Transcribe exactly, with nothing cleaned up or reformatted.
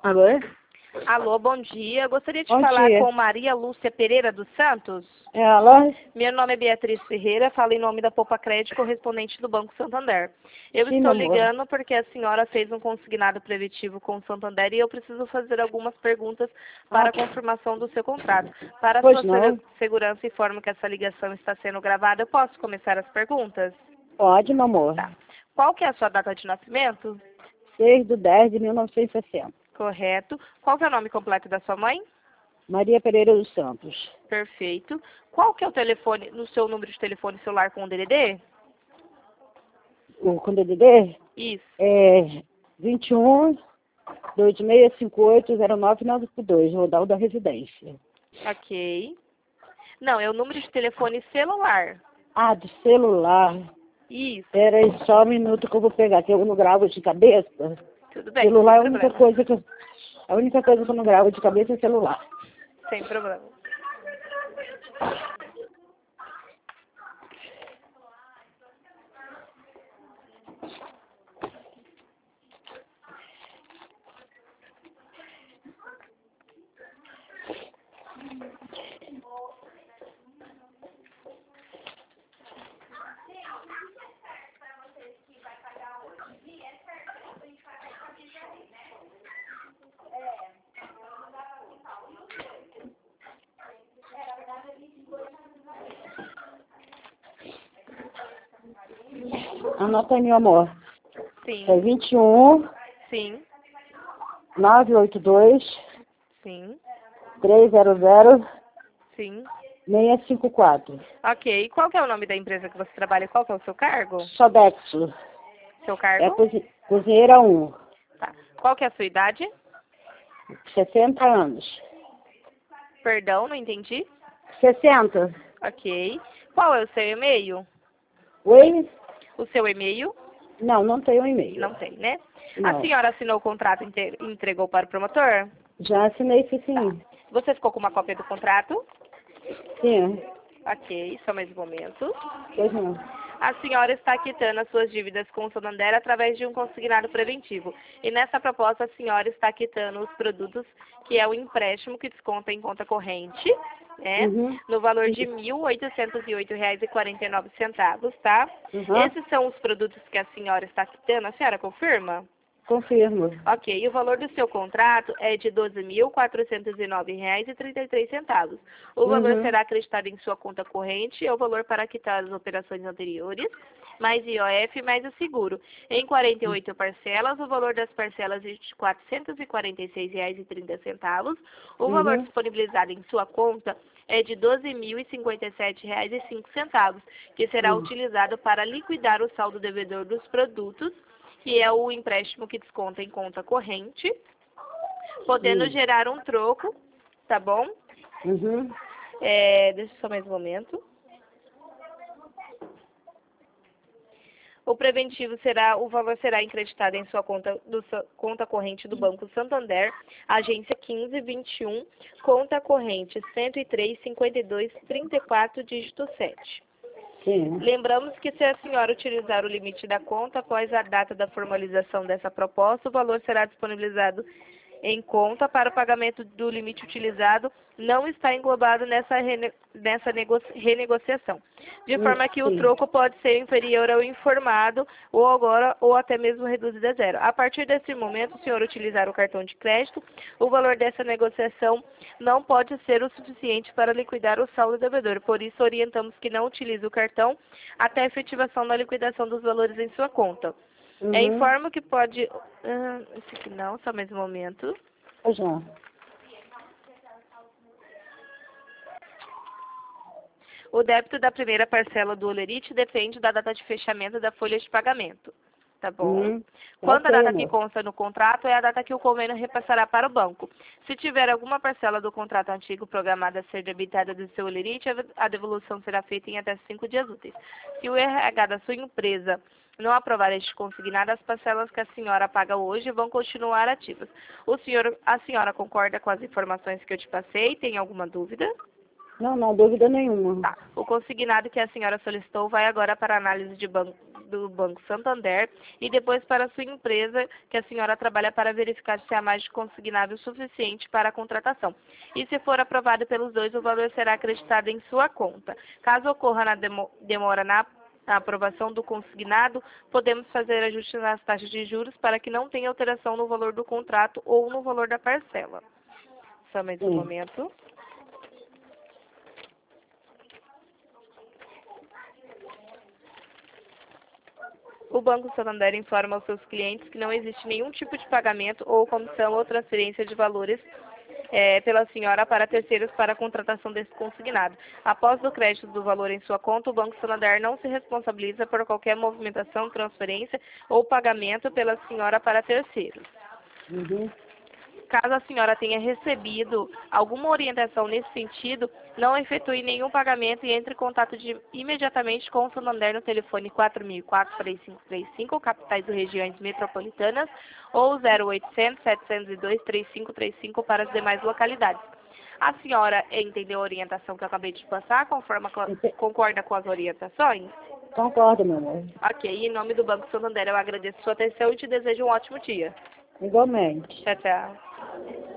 Alô? Alô, bom dia. Gostaria de Bom falar dia. com Maria Lúcia Pereira dos Santos. É, alô? Meu nome é Beatriz Ferreira, falo em nome da Poupa Crédito, correspondente do Banco Santander. Eu Sim, estou meu amor. ligando porque a senhora fez um consignado preventivo com o Santander e eu preciso fazer algumas perguntas para a confirmação do seu contrato. Para a Pois sua não. segu- segurança, informo que essa ligação está sendo gravada. Eu posso começar as perguntas? Pode, meu amor. Tá. Qual que é a sua data de nascimento? seis de dez de mil novecentos e sessenta. Correto. Qual que é o nome completo da sua mãe? Maria Pereira dos Santos. Perfeito. Qual que é o telefone, no seu número de telefone celular com o D D D? O com D D D Isso. é vinte e um, dois seis cinco oito, zero nove nove dois, Rodal da Residência. Ok. Não, é o número de telefone celular. Ah, do celular. Isso. Espera aí só um minuto que eu vou pegar, que eu não gravo de cabeça. Tudo bem, Celular é a sem única problema. coisa que eu, a única coisa que eu não gravo de cabeça é celular. Sem problema. Anota aí, meu amor. Sim, É vinte e um, sim, nove oito dois, sim, três zero zero, sim. seis cinco quatro. Ok. Qual que é o nome da empresa que você trabalha? Qual que é o seu cargo? Sodexo. Seu É cargo? cozi cozinheira um. Tá. Qual que é a sua idade? sessenta anos. Perdão, não entendi. sessenta. Ok. Qual é o seu e-mail? Oi? O seu e-mail? Não, não tenho e-mail. Não tem, né? A Não. senhora assinou o contrato e entregou para o promotor? Já assinei sim, sim. Você ficou com uma cópia do contrato? Sim. Ok, só mais um momento. Pois não. A senhora está quitando as suas dívidas com o Santander através de um consignado preventivo. E nessa proposta, a senhora está quitando os produtos, que é o empréstimo que desconta em conta corrente, né? Uhum. No valor de mil oitocentos e oito reais e quarenta e nove centavos, tá? Uhum. Esses são os produtos que a senhora está quitando. A senhora confirma? Confirmo. Ok, e o valor do seu contrato é de doze mil quatrocentos e nove reais e trinta e três centavos. O valor Uhum. será acreditado em sua conta corrente, é o valor para quitar as operações anteriores, mais I O F, mais o seguro. Em quarenta e oito parcelas, o valor das parcelas é de quatrocentos e quarenta e seis reais e trinta centavos. O valor Uhum. disponibilizado em sua conta é de doze mil e cinquenta e sete reais e cinco centavos, que será Uhum. utilizado para liquidar o saldo devedor dos produtos, que é o empréstimo que desconta em conta corrente, podendo Uhum. gerar um troco, tá bom? Uhum. É, deixa eu só mais um momento. O preventivo será, o valor será acreditado em sua conta, do, sua conta corrente do Banco Santander, agência quinze vinte e um, conta corrente cento e três, cinquenta e dois, trinta e quatro, dígito sete. Sim. Lembramos que se a senhora utilizar o limite da conta após a data da formalização dessa proposta, o valor será disponibilizado em conta para o pagamento do limite utilizado, não está englobado nessa, rene, nessa nego, renegociação. De Hum, forma que o sim. troco pode ser inferior ao informado, ou agora, ou até mesmo reduzido a zero. A partir desse momento, o senhor utilizar o cartão de crédito, o valor dessa negociação não pode ser o suficiente para liquidar o saldo devedor. Por isso, orientamos que não utilize o cartão até a efetivação da liquidação dos valores em sua conta. Uhum. É, informo que pode... Ah, esse aqui não, só mais um momento. Pois não. O débito da primeira parcela do Olerite depende da data de fechamento da folha de pagamento. Tá bom? Uhum. Quando a Ok, data que amor. consta no contrato é a data que o convênio repassará para o banco. Se tiver alguma parcela do contrato antigo programada a ser debitada do seu Olerite, a devolução será feita em até cinco dias úteis. Se o R H da sua empresa não aprovar este consignado, as parcelas que a senhora paga hoje vão continuar ativas. O senhor, a senhora concorda com as informações que eu te passei? Tem alguma dúvida? Não, não, dúvida nenhuma. Tá. O consignado que a senhora solicitou vai agora para a análise de banco do Banco Santander e depois para a sua empresa que a senhora trabalha para verificar se há mais de consignado suficiente para a contratação. E se for aprovado pelos dois, o valor será acreditado em sua conta. Caso ocorra na demo, demora na a aprovação do consignado, podemos fazer ajustes nas taxas de juros para que não tenha alteração no valor do contrato ou no valor da parcela. Somente um Sim. momento. O Banco Santander informa aos seus clientes que não existe nenhum tipo de pagamento ou comissão ou transferência de valores É, pela senhora para terceiros para a contratação desse consignado. Após o crédito do valor em sua conta, o Banco Santander não se responsabiliza por qualquer movimentação, transferência ou pagamento pela senhora para terceiros. Uhum. Caso a senhora tenha recebido alguma orientação nesse sentido, não efetue nenhum pagamento e entre em contato de, imediatamente com o Santander no telefone quatro mil e quatro, três cinco três cinco, capitais ou regiões metropolitanas, ou zero oitocentos, setecentos e dois, três cinco três cinco para as demais localidades. A senhora entendeu a orientação que eu acabei de passar? Conforme, concorda com as orientações? Concordo, meu amor. Ok, em nome do Banco Santander eu agradeço a sua atenção e te desejo um ótimo dia. Igualmente. Tchau, tchau.